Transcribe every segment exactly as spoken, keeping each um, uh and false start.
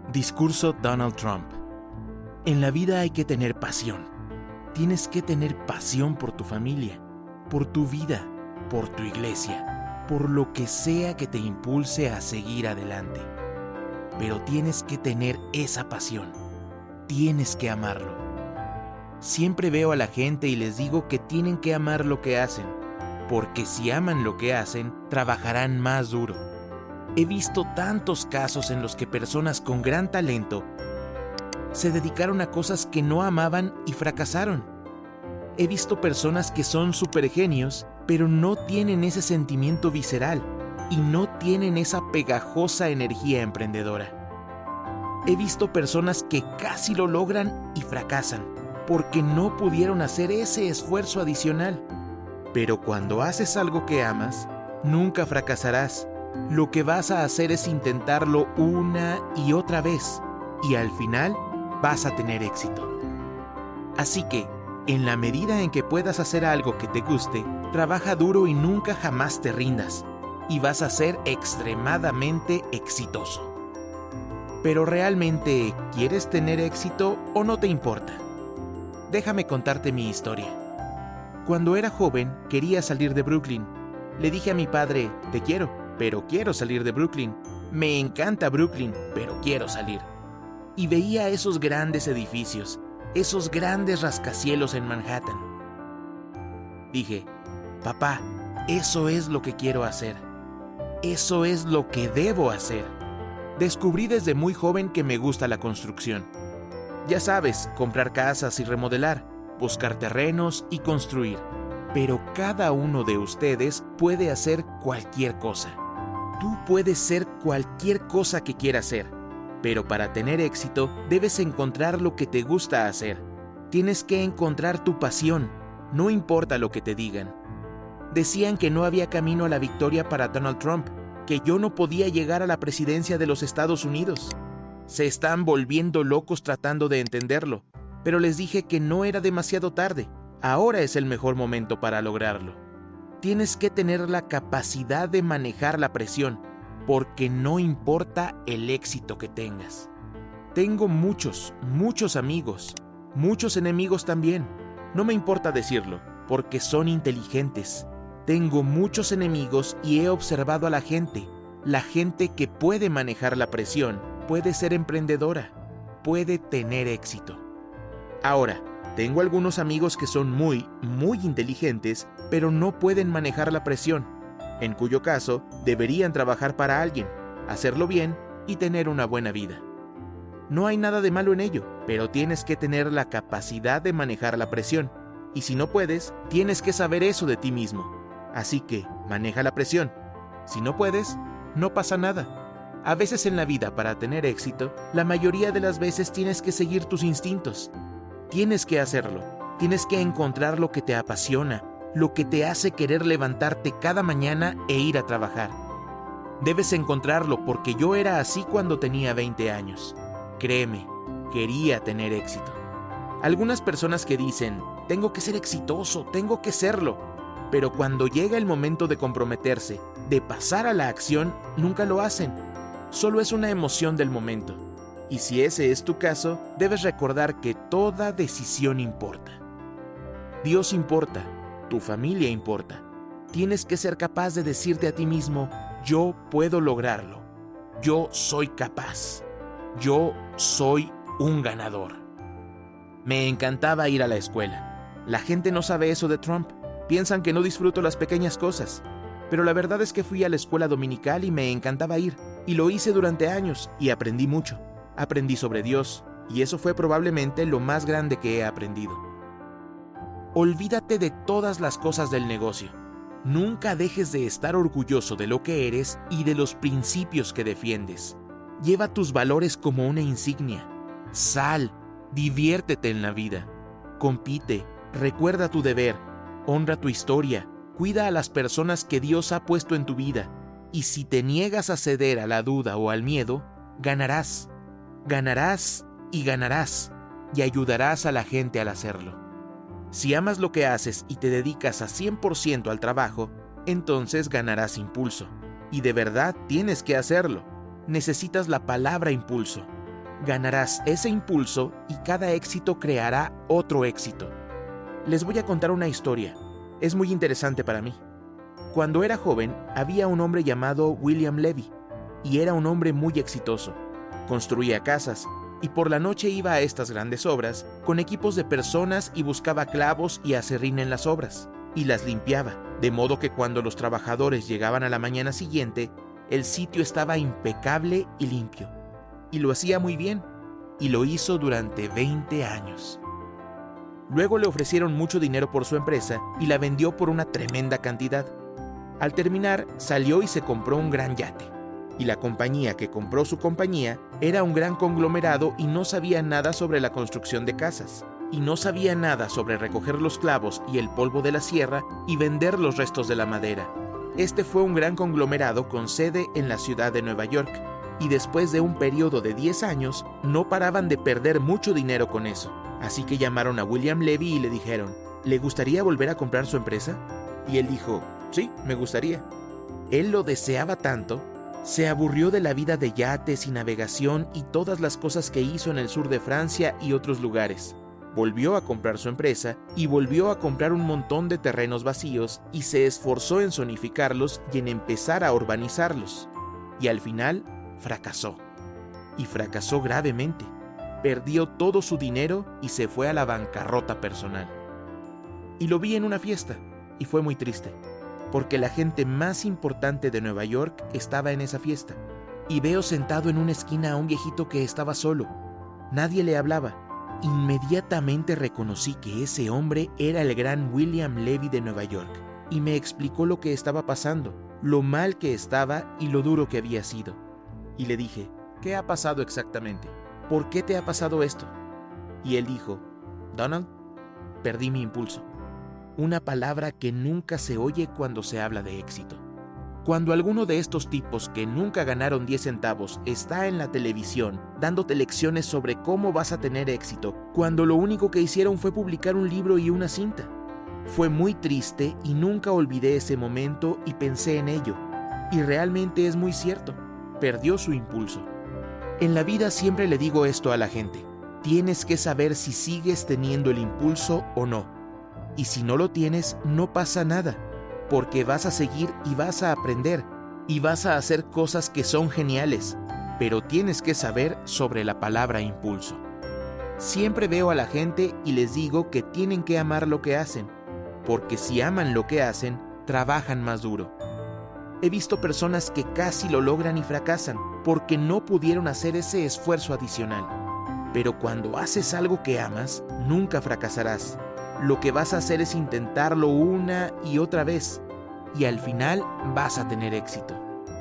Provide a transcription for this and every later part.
Discurso Donald Trump. En la vida hay que tener pasión. Tienes que tener pasión por tu familia, por tu vida, por tu iglesia, por lo que sea que te impulse a seguir adelante. Pero tienes que tener esa pasión. Tienes que amarlo. Siempre veo a la gente y les digo que tienen que amar lo que hacen, porque si aman lo que hacen, trabajarán más duro. He visto tantos casos en los que personas con gran talento se dedicaron a cosas que no amaban y fracasaron. He visto personas que son supergenios, pero no tienen ese sentimiento visceral y no tienen esa pegajosa energía emprendedora. He visto personas que casi lo logran y fracasan, porque no pudieron hacer ese esfuerzo adicional. Pero cuando haces algo que amas, nunca fracasarás. Lo que vas a hacer es intentarlo una y otra vez, y al final vas a tener éxito. Así que, en la medida en que puedas hacer algo que te guste, trabaja duro y nunca jamás te rindas, y vas a ser extremadamente exitoso. Pero ¿realmente quieres tener éxito o no te importa? Déjame contarte mi historia. Cuando era joven, quería salir de Brooklyn. Le dije a mi padre, te quiero, pero quiero salir de Brooklyn. Me encanta Brooklyn, pero quiero salir. Y veía esos grandes edificios, esos grandes rascacielos en Manhattan. Dije, papá, eso es lo que quiero hacer. Eso es lo que debo hacer. Descubrí desde muy joven que me gusta la construcción. Ya sabes, comprar casas y remodelar, buscar terrenos y construir. Pero cada uno de ustedes puede hacer cualquier cosa. Tú puedes ser cualquier cosa que quieras ser, pero para tener éxito debes encontrar lo que te gusta hacer. Tienes que encontrar tu pasión, no importa lo que te digan. Decían que no había camino a la victoria para Donald Trump, que yo no podía llegar a la presidencia de los Estados Unidos. Se están volviendo locos tratando de entenderlo, pero les dije que no era demasiado tarde. Ahora es el mejor momento para lograrlo. Tienes que tener la capacidad de manejar la presión, porque no importa el éxito que tengas. Tengo muchos, muchos amigos, muchos enemigos también. No me importa decirlo, porque son inteligentes. Tengo muchos enemigos y he observado a la gente. La gente que puede manejar la presión, puede ser emprendedora, puede tener éxito. Ahora, tengo algunos amigos que son muy, muy inteligentes, pero no pueden manejar la presión, en cuyo caso deberían trabajar para alguien, hacerlo bien y tener una buena vida. No hay nada de malo en ello, pero tienes que tener la capacidad de manejar la presión, y si no puedes, tienes que saber eso de ti mismo. Así que, maneja la presión. Si no puedes, no pasa nada. A veces en la vida, para tener éxito, la mayoría de las veces tienes que seguir tus instintos. Tienes que hacerlo. Tienes que encontrar lo que te apasiona, lo que te hace querer levantarte cada mañana e ir a trabajar. Debes encontrarlo porque yo era así cuando tenía veinte años. Créeme, quería tener éxito. Algunas personas que dicen, tengo que ser exitoso, tengo que serlo. Pero cuando llega el momento de comprometerse, de pasar a la acción, nunca lo hacen. Solo es una emoción del momento. Y si ese es tu caso, debes recordar que toda decisión importa. Dios importa, tu familia importa. Tienes que ser capaz de decirte a ti mismo, yo puedo lograrlo. Yo soy capaz. Yo soy un ganador. Me encantaba ir a la escuela. La gente no sabe eso de Trump. Piensan que no disfruto las pequeñas cosas. Pero la verdad es que fui a la escuela dominical y me encantaba ir. Y lo hice durante años y aprendí mucho. Aprendí sobre Dios, y eso fue probablemente lo más grande que he aprendido. Olvídate de todas las cosas del negocio. Nunca dejes de estar orgulloso de lo que eres y de los principios que defiendes. Lleva tus valores como una insignia. Sal, diviértete en la vida. Compite, recuerda tu deber, honra tu historia, cuida a las personas que Dios ha puesto en tu vida. Y si te niegas a ceder a la duda o al miedo, ganarás. Ganarás y ganarás, y ayudarás a la gente al hacerlo. Si amas lo que haces y te dedicas a cien por ciento al trabajo, entonces ganarás impulso. Y de verdad tienes que hacerlo. Necesitas la palabra impulso. ganarás ese impulso y cada éxito creará otro éxito. Les voy a contar una historia. Es muy interesante para mí. Cuando era joven, había un hombre llamado William Levy, y era un hombre muy exitoso. Construía casas, y por la noche iba a estas grandes obras con equipos de personas y buscaba clavos y acerrín en las obras, y las limpiaba, de modo que cuando los trabajadores llegaban a la mañana siguiente, el sitio estaba impecable y limpio. Y lo hacía muy bien, y lo hizo durante veinte años. Luego le ofrecieron mucho dinero por su empresa y la vendió por una tremenda cantidad. Al terminar, salió y se compró un gran yate. Y la compañía que compró su compañía era un gran conglomerado y no sabía nada sobre la construcción de casas. Y no sabía nada sobre recoger los clavos y el polvo de la sierra y vender los restos de la madera. Este fue un gran conglomerado con sede en la ciudad de Nueva York. Y después de un periodo de diez años, no paraban de perder mucho dinero con eso. Así que llamaron a William Levy y le dijeron, ¿le gustaría volver a comprar su empresa? Y él dijo, sí, me gustaría. Él lo deseaba tanto, se aburrió de la vida de yates y navegación y todas las cosas que hizo en el sur de Francia y otros lugares. Volvió a comprar su empresa y volvió a comprar un montón de terrenos vacíos y se esforzó en zonificarlos y en empezar a urbanizarlos. Y al final, fracasó. Y fracasó gravemente. Perdió todo su dinero y se fue a la bancarrota personal. Y lo vi en una fiesta, y fue muy triste, porque la gente más importante de Nueva York estaba en esa fiesta. Y veo sentado en una esquina a un viejito que estaba solo. Nadie le hablaba. Inmediatamente reconocí que ese hombre era el gran William Levy de Nueva York, y me explicó lo que estaba pasando, lo mal que estaba y lo duro que había sido. Y le dije, ¿qué ha pasado exactamente? ¿Por qué te ha pasado esto? Y él dijo, Donald, perdí mi impulso. Una palabra que nunca se oye cuando se habla de éxito. Cuando alguno de estos tipos que nunca ganaron diez centavos está en la televisión dándote lecciones sobre cómo vas a tener éxito, cuando lo único que hicieron fue publicar un libro y una cinta. Fue muy triste y nunca olvidé ese momento y pensé en ello. Y realmente es muy cierto. Perdió su impulso. En la vida siempre le digo esto a la gente. Tienes que saber si sigues teniendo el impulso o no. Y si no lo tienes, no pasa nada, porque vas a seguir y vas a aprender, y vas a hacer cosas que son geniales, pero tienes que saber sobre la palabra impulso. Siempre veo a la gente y les digo que tienen que amar lo que hacen, porque si aman lo que hacen, trabajan más duro. He visto personas que casi lo logran y fracasan porque no pudieron hacer ese esfuerzo adicional. Pero cuando haces algo que amas, nunca fracasarás. Lo que vas a hacer es intentarlo una y otra vez, y al final vas a tener éxito.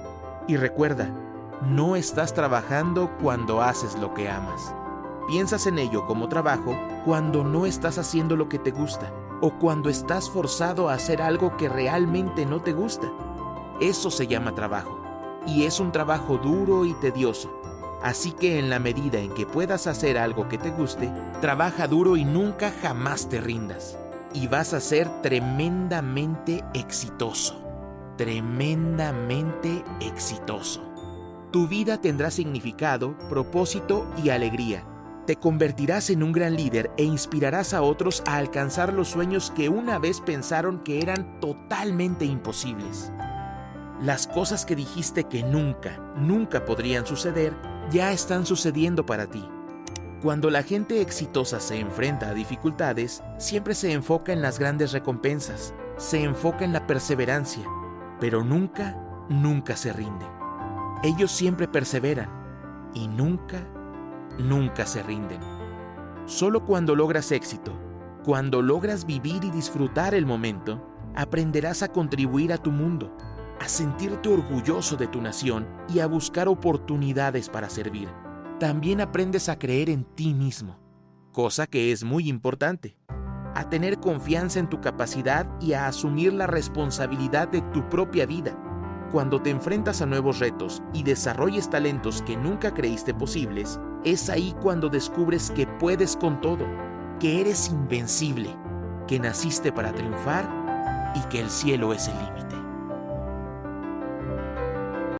Y recuerda, no estás trabajando cuando haces lo que amas. Piensas en ello como trabajo cuando no estás haciendo lo que te gusta, o cuando estás forzado a hacer algo que realmente no te gusta. Eso se llama trabajo, y es un trabajo duro y tedioso. Así que en la medida en que puedas hacer algo que te guste, trabaja duro y nunca jamás te rindas. Y vas a ser tremendamente exitoso. Tremendamente exitoso. Tu vida tendrá significado, propósito y alegría. Te convertirás en un gran líder e inspirarás a otros a alcanzar los sueños que una vez pensaron que eran totalmente imposibles. Las cosas que dijiste que nunca, nunca podrían suceder, ya están sucediendo para ti. Cuando la gente exitosa se enfrenta a dificultades, siempre se enfoca en las grandes recompensas, se enfoca en la perseverancia, pero nunca, nunca se rinde. Ellos siempre perseveran y nunca, nunca se rinden. Solo cuando logras éxito, cuando logras vivir y disfrutar el momento, aprenderás a contribuir a tu mundo, a sentirte orgulloso de tu nación y a buscar oportunidades para servir. También aprendes a creer en ti mismo, cosa que es muy importante, a tener confianza en tu capacidad y a asumir la responsabilidad de tu propia vida. Cuando te enfrentas a nuevos retos y desarrolles talentos que nunca creíste posibles, es ahí cuando descubres que puedes con todo, que eres invencible, que naciste para triunfar y que el cielo es el límite.